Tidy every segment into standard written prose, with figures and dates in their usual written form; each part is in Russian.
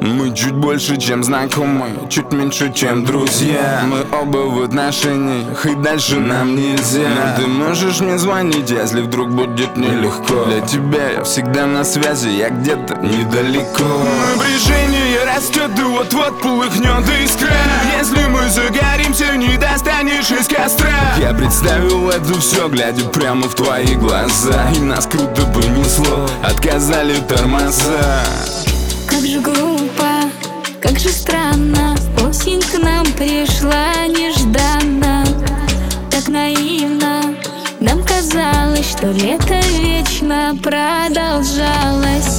Мы чуть больше, чем знакомые, чуть меньше, чем друзья. Мы оба в отношениях, и дальше нам нельзя. Но ты можешь мне звонить, если вдруг будет нелегко. Для тебя я всегда на связи, я где-то недалеко. Напряжение растет, и вот-вот полыхнет искра. Если мы загоримся, не достанешь из костра. Я представил это все, глядя прямо в твои глаза. И нас круто понесло, отказали тормоза. Как же глупо, как же странно, осень к нам пришла нежданно. Так наивно, нам казалось, что лето вечно продолжалось.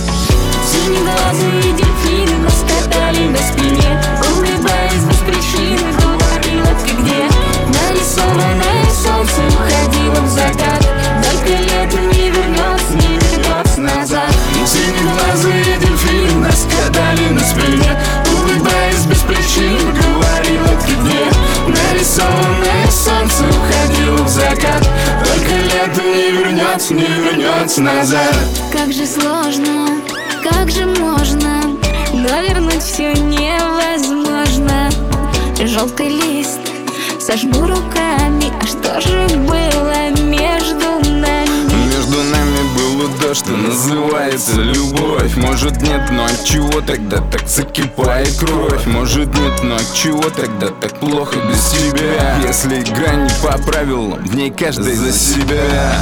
Синеглазые дельфины нас катали на спине, улыбаясь без причины, говорила: ты где? Нарисованное солнце уходило в закат, только лето не вернется назад. Синеглазые дельфины нас катали на спине, улыбаясь без причин, говорила: ты где? Нарисованное солнце уходило в закат, только лето не вернется назад. Как же сложно, как же можно, но вернуть все невозможно. Желтый лист сожму руками, а что же было между нами? Между нами было то, что называется любовь. Может нет, но отчего тогда так закипает кровь? Может нет, но отчего тогда так плохо без тебя? Если игра не по правилам, в ней каждый за себя.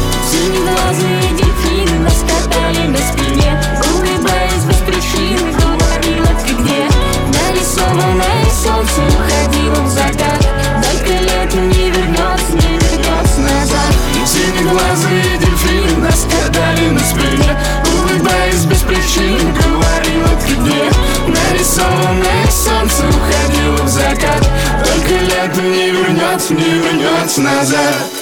Синеглазые дельфины нас катали на спине, улыбаясь без причины, говорила: ты где? Нарисованное солнце уходило в закат, только лето не вернется назад. Синеглазые дельфины нас катали на спине, улыбаясь без причин, говорила: ты где? Нарисованное солнце уходило в закат, только лето не вернется назад.